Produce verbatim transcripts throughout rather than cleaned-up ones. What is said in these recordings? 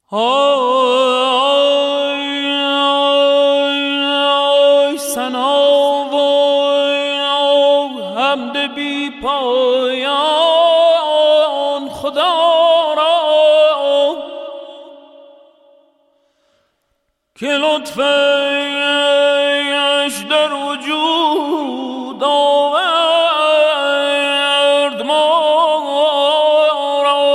های سنا و حمد بی پایان خدا را که لطفش در وجود آورد ما را.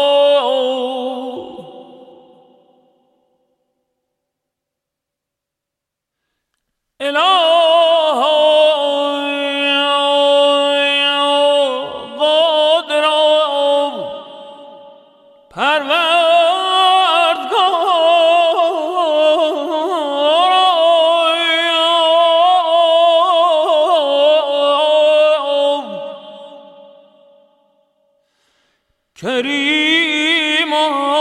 کریم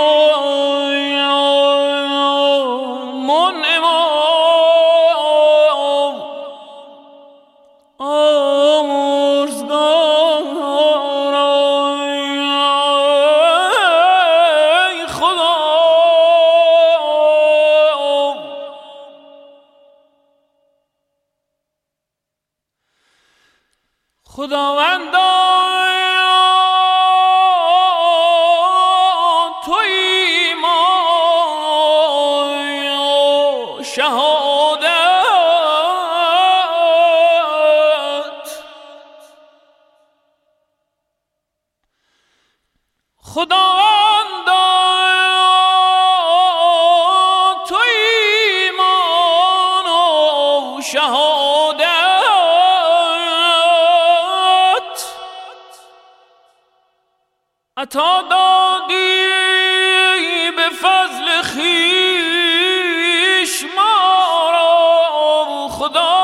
منعم آمرزگار ای خدا خداوندا خداوندا تو ایمان و شهادت عطا دادی به فضل خویش ما را خدا.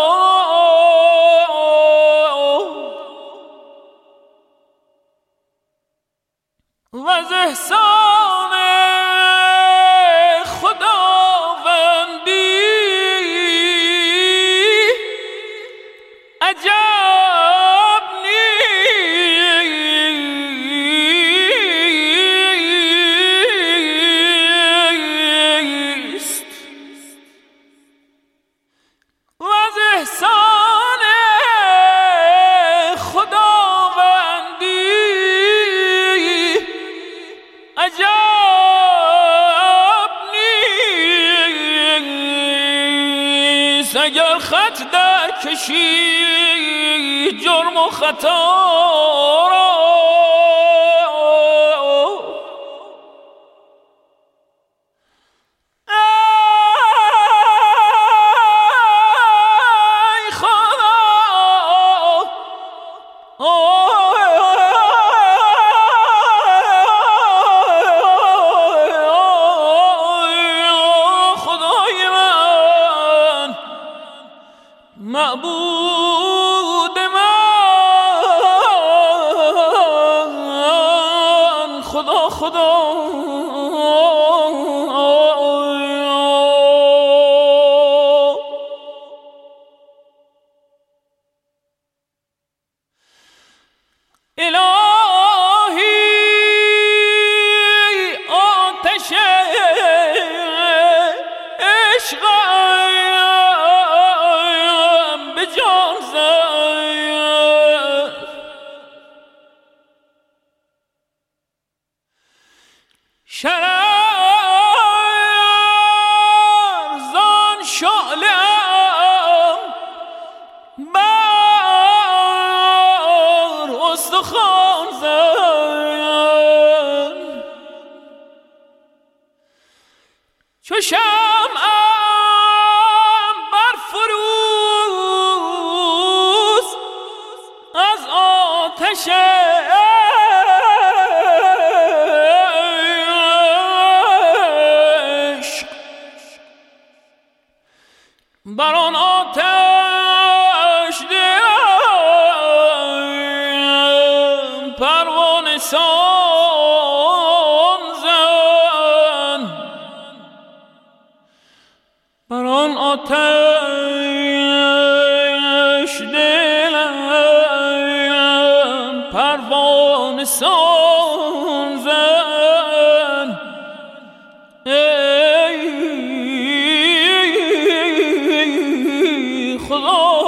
و از احسان خداوندی عجب نیست. و از احسان خداوندی عجب نیست. اگر خط در کشی جرم و خطا را ای خدا معبود من خدا خدا الهی آتش عشق شرر زان شعله‌ام بر استخوان زن چو شمعم بر فروز از آتش بر آن آتش دلم پروانه سان زن. بر آن آتش دلم پروانه سان زن بزرگ